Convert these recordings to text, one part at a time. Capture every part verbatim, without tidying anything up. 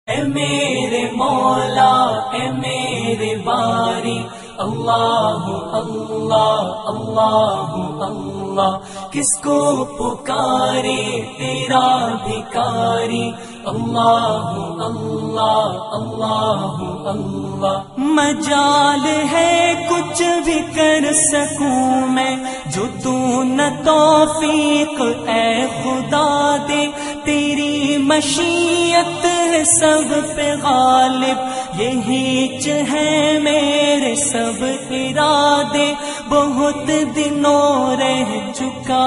اے میرے مولا اے میرے باری، اللہ اللہ اللہ اللہ، کس کو پکارے تیرا بھکاری، اللہ اللہ اللہ اللہ۔ مجال ہے کچھ بھی کر سکوں میں، جو تو نہ توفیق اے خدا دے، تیری مشیت ہے سب پہ غالب، یہی ہے میرے سب ارادے، بہت دنوں رہ چکا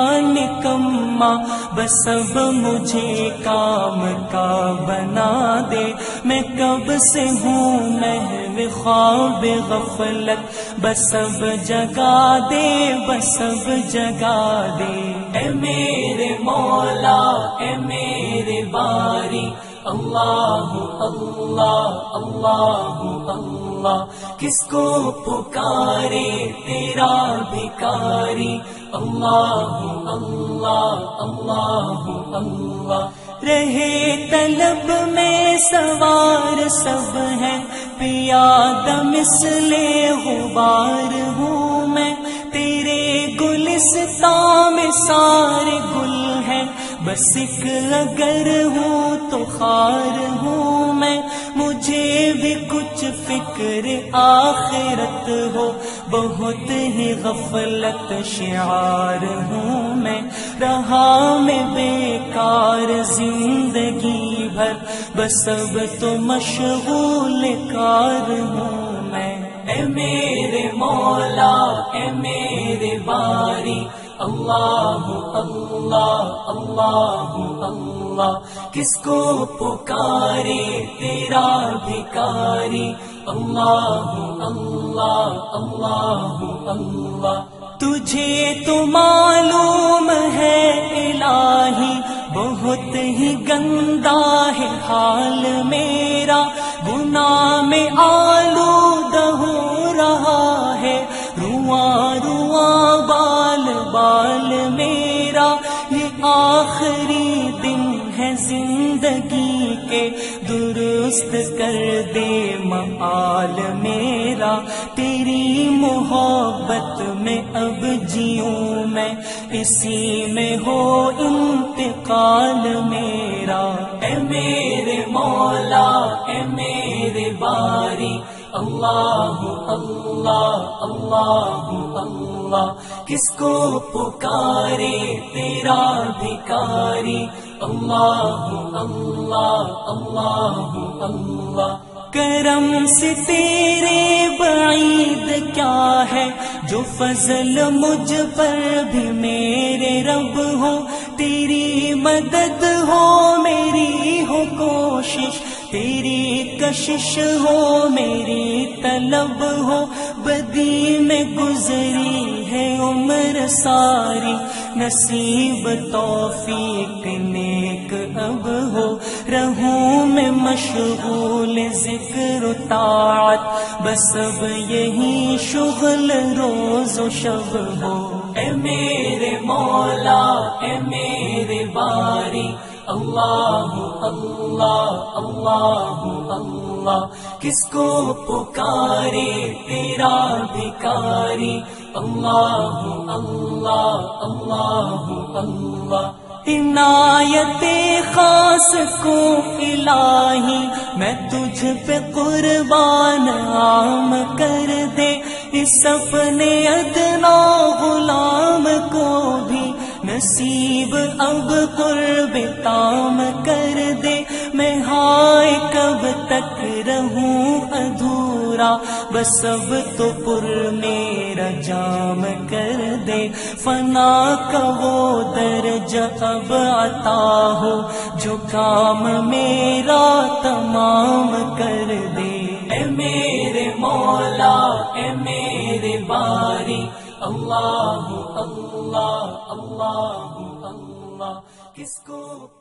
نکما، بس اب مجھے کام کا بنا دے، میں کب سے ہوں محو خواب غفلت، بس اب جگا دے بس اب جگا دے۔ اے میرے مولا اے میرے باری، اللہ اللہ اللہ اللہ، کس کو پکارے تیرا بھکاری، اللہ اللہ اللہ اللہ۔ رہے طلب میں سوار سب ہیں، پیادہ مثل غبار ہوں میں، تیرے گلستان میں سارے گل ہیں، بس ایک اگر ہوں تو خار ہوں میں، مجھے بھی کچھ فکر آخرت ہو، بہت ہی غفلت شعار ہوں میں، رہا میں بیکار زندگی بھر، بس اب تو مشغول کار ہوں میں۔ اے میرے مولا اے میرے باری، اللہ اللہ اللہ اللہ، کس کو پکارے تیرا بھکاری، اللہ اللہ اللہ اللہ۔ تجھے تو معلوم ہے الہی، بہت ہی گندا ہے حال میرا، گناہ میں آلودہ ہو رہا ہے، رواں رواں بال بال میرا، یہ آخری دن ہے زندگی کے، درست کر دے مآل میرا، تیری محبت میں اب جیوں میں، اسی میں ہو انتقال میرا۔ اے میرے مولا اے میرے باری، اللہ اللہ اللہ اللہ، کس کو پکارے تیرا بھکاری، اللہ اللہ اللہ اللہ۔ کرم سے تیرے بعید کیا ہے، جو فضل مجھ پر بھی میرے رب ہو، تیری مدد ہو میری ہو کوشش، تیری کشش ہو میری طلب ہو، بدی میں گزری ہے عمر ساری، نصیب توفیق نیک اب ہو، رہوں میں مشغول ذکر و طاعت، بس اب یہی شغل روز و شب ہو۔ اے میرے مولا اے میرے باری، اللہ اللہ اللہ اللہ، کس کو پکارے تیرا بھکاری، اللہ اللہ اللہ اللہ۔ عنایت خاص کو الہی، میں تجھ پہ قربان عام کر دے، اس اپنے ادنا غلام کو بھی نصیب اب قرب تام کر دے، میں ہائے کب تک رہوں ادھورا، بس اب تو پر میرا جام کر دے، فنا کا وہ درجہ اب عطا ہو، جو کام میرا تمام کر دے۔ اے میرے مولا اے میرے باری، اللہ اللہ اللہ اللہ، کس کو